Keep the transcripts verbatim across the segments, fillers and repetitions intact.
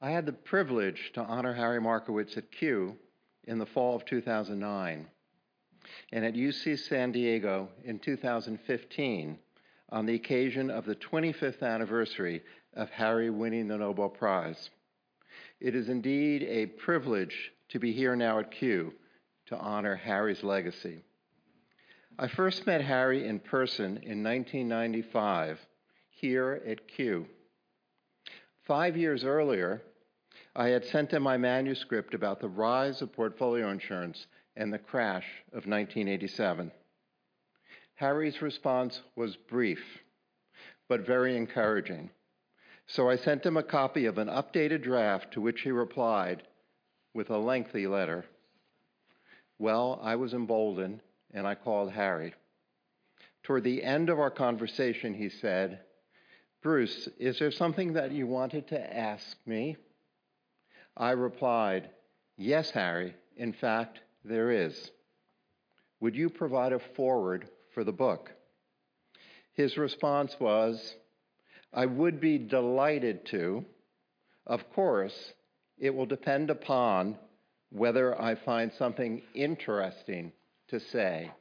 I had the privilege to honor Harry Markowitz at Q in the fall of two thousand nine, and at U C San Diego in two thousand fifteen on the occasion of the twenty-fifth anniversary of Harry winning the Nobel Prize. It is indeed a privilege to be here now at Q to honor Harry's legacy. I first met Harry in person in nineteen ninety-five here at Q. Five years earlier, I had sent him my manuscript about the rise of portfolio insurance and the crash of nineteen eighty-seven. Harry's response was brief, but very encouraging. So I sent him a copy of an updated draft to which he replied with a lengthy letter. Well, I was emboldened, and I called Harry. Toward the end of our conversation, he said, "Bruce, is there something that you wanted to ask me?" I replied, "Yes, Harry, in fact, there is. Would you provide a foreword for the book?" His response was, "I would be delighted to. Of course, it will depend upon whether I find something interesting to say."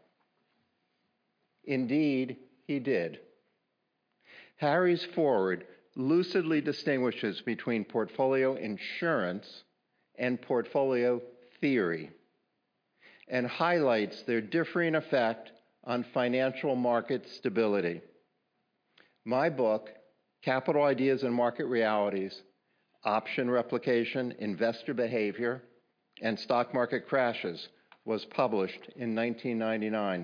Indeed, he did. Harry's foreword lucidly distinguishes between portfolio insurance and portfolio theory and highlights their differing effect on financial market stability. My book, Capital Ideas and Market Realities, Option Replication, Investor Behavior, and Stock Market Crashes, was published in nineteen ninety-nine.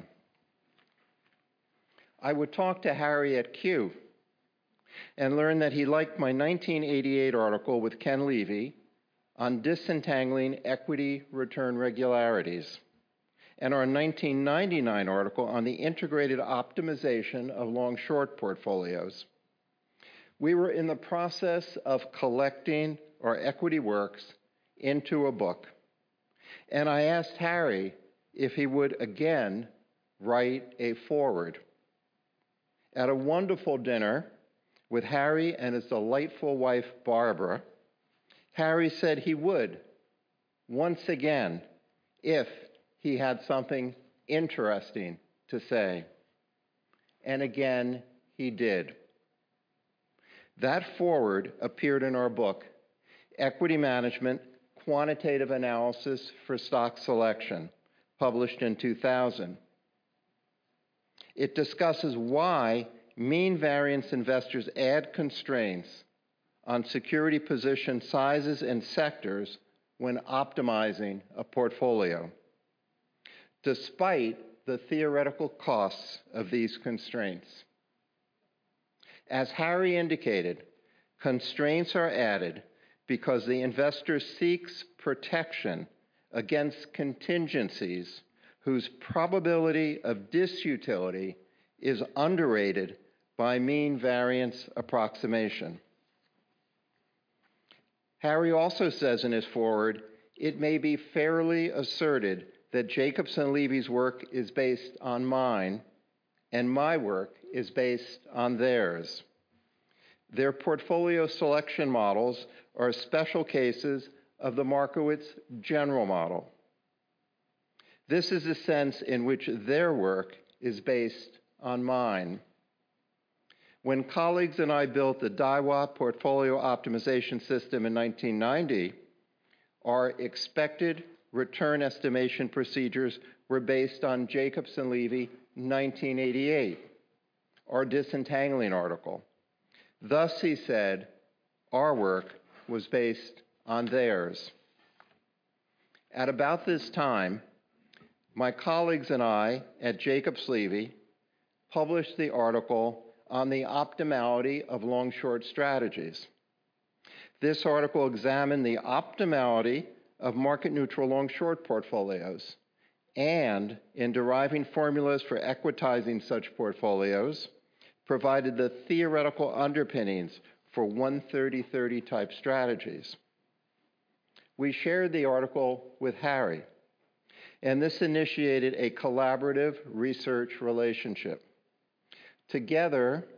I would talk to Harry at Q and learn that he liked my nineteen eighty-eight article with Ken Levy on disentangling equity return regularities, and our nineteen ninety-nine article on the integrated optimization of long-short portfolios. We were in the process of collecting our equity works into a book, and I asked Harry if he would again write a foreword. At a wonderful dinner with Harry and his delightful wife, Barbara, Harry said he would, once again, if he had something interesting to say. And again, he did. That foreword appeared in our book, Equity Management, Quantitative Analysis for Stock Selection, published in two thousand. It discusses why mean variance investors add constraints on security position sizes and sectors when optimizing a portfolio, despite the theoretical costs of these constraints. As Harry indicated, constraints are added because the investor seeks protection against contingencies whose probability of disutility is underrated by mean variance approximation. Harry also says in his foreword, it may be fairly asserted that Jacobson Levy's work is based on mine, and my work is based on theirs. Their portfolio selection models are special cases of the Markowitz general model. This is the sense in which their work is based on mine. When colleagues and I built the Daiwa portfolio optimization system in nineteen ninety, our expected return estimation procedures were based on Jacobson Levy nineteen eighty-eight, our disentangling article. Thus, he said, our work was based on theirs. At about this time, my colleagues and I at Jacobs Levy published the article on the optimality of long-short strategies. This article examined the optimality of market-neutral long-short portfolios, and in deriving formulas for equitizing such portfolios, provided the theoretical underpinnings for one thirty thirty type strategies. We shared the article with Harry, and this initiated a collaborative research relationship. Together,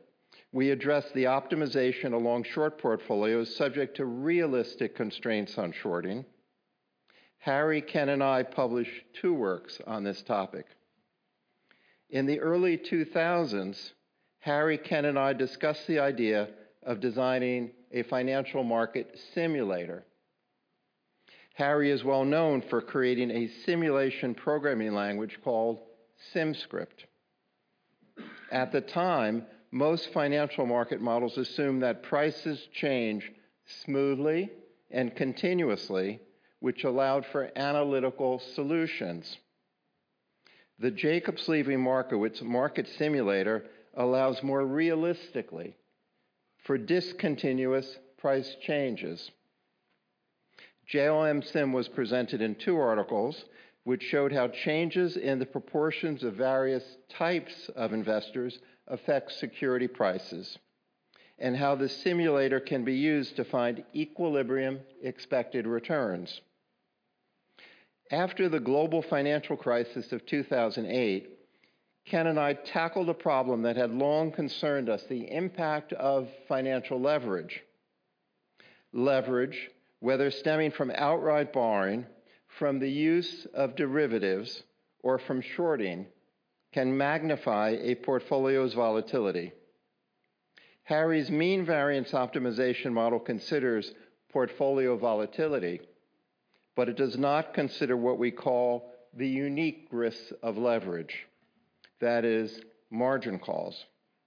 We address the optimization along short portfolios subject to realistic constraints on shorting. Harry, Ken, and I published two works on this topic. In the early two thousands, Harry, Ken, and I discussed the idea of designing a financial market simulator. Harry is well known for creating a simulation programming language called SimScript. At the time, most financial market models assume that prices change smoothly and continuously, which allowed for analytical solutions. The Jacobs Levy Markowitz market simulator allows more realistically for discontinuous price changes. J L M Sim was presented in two articles which showed how changes in the proportions of various types of investors affect security prices, and how the simulator can be used to find equilibrium expected returns. After the global financial crisis of two thousand eight, Ken and I tackled a problem that had long concerned us: the impact of financial leverage. Leverage, whether stemming from outright borrowing, from the use of derivatives, or from shorting, can magnify a portfolio's volatility. Harry's mean variance optimization model considers portfolio volatility, but it does not consider what we call the unique risks of leverage, that is, margin calls.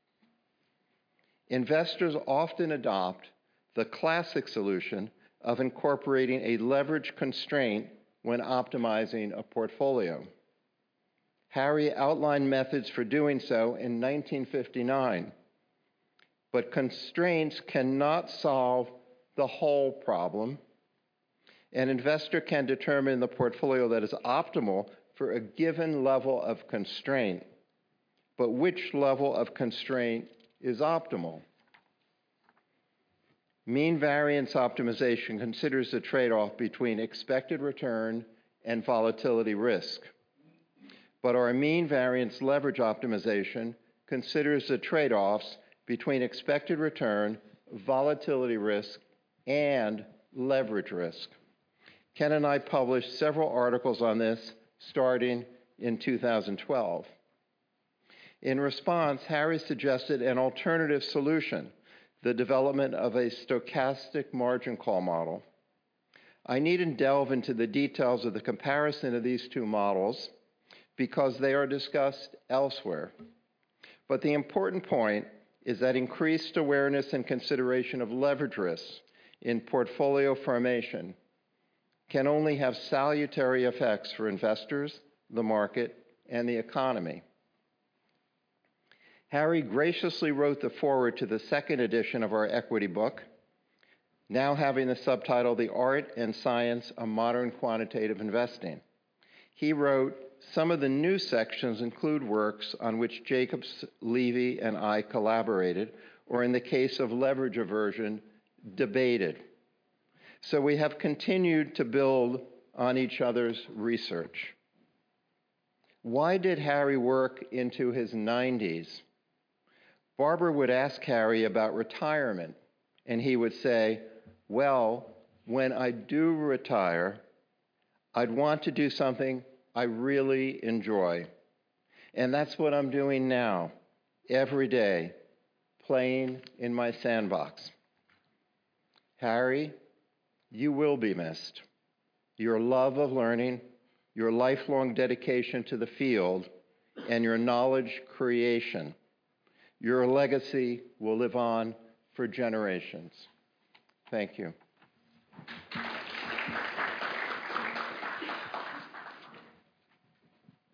Investors often adopt the classic solution of incorporating a leverage constraint when optimizing a portfolio. Harry outlined methods for doing so in nineteen fifty-nine, but constraints cannot solve the whole problem. An investor can determine the portfolio that is optimal for a given level of constraint, but which level of constraint is optimal? Mean variance optimization considers the trade-off between expected return and volatility risk. But our mean variance leverage optimization considers the trade-offs between expected return, volatility risk, and leverage risk. Ken and I published several articles on this starting in two thousand twelve. In response, Harry suggested an alternative solution: the development of a stochastic margin call model. I needn't delve into the details of the comparison of these two models because they are discussed elsewhere. But the important point is that increased awareness and consideration of leverage risks in portfolio formation can only have salutary effects for investors, the market, and the economy. Harry graciously wrote the foreword to the second edition of our equity book, now having the subtitle, The Art and Science of Modern Quantitative Investing. He wrote, some of the new sections include works on which Jacobs, Levy, and I collaborated, or in the case of leverage aversion, debated. So we have continued to build on each other's research. Why did Harry work into his nineties? Barbara would ask Harry about retirement, and he would say, well, when I do retire, I'd want to do something I really enjoy. And that's what I'm doing now, every day, playing in my sandbox. Harry, you will be missed. Your love of learning, your lifelong dedication to the field, and your knowledge creation. Your legacy will live on for generations. Thank you.